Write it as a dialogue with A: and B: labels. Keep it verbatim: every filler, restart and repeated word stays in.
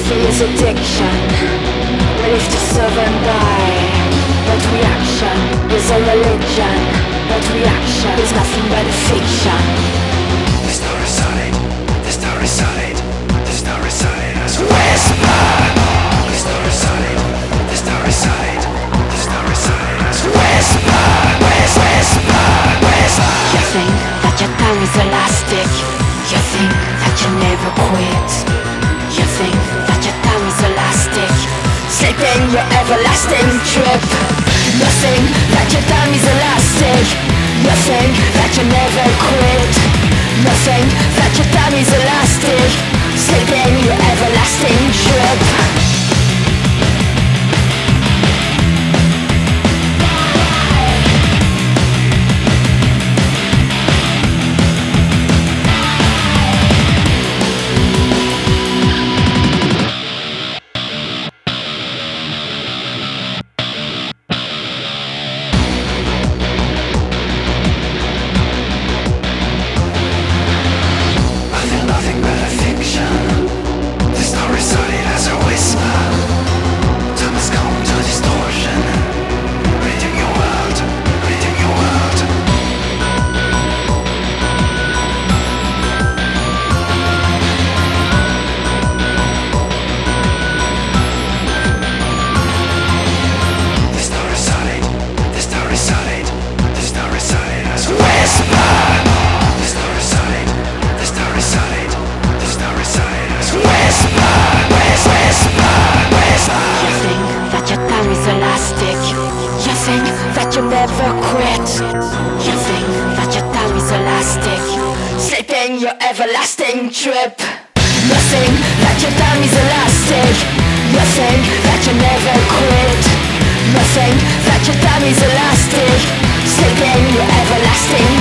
A: is addiction, relief to serve and die. But reaction is a religion, but reaction is nothing but a fiction.
B: The story solid, the story solid, the story solid as a whisper. The story solid, the story solid, the story solid as a whisper. Whisper, whisper, whisper.
A: You think that your tongue is elastic, you think that you never quit. You think that your tongue is elastic, sleeping your everlasting trip. You think that your tongue is elastic, you think that you never quit. You think that your tongue is elastic, sleeping your everlasting trip.
B: Nothing but a fiction. The story solid as a whisper. Time has come to distortion. Reading your world, reading your world. The story solid, the story solid, the story solid as a whisper. The story solid, the story solid. Whisper, whisper, whisper.
A: You think that your tongue is elastic, you think that you never quit. You think that your tongue is elastic, sleeping your everlasting trip. You think that your tongue is elastic, you think that you never quit. You think that your tongue is elastic, sleeping your everlasting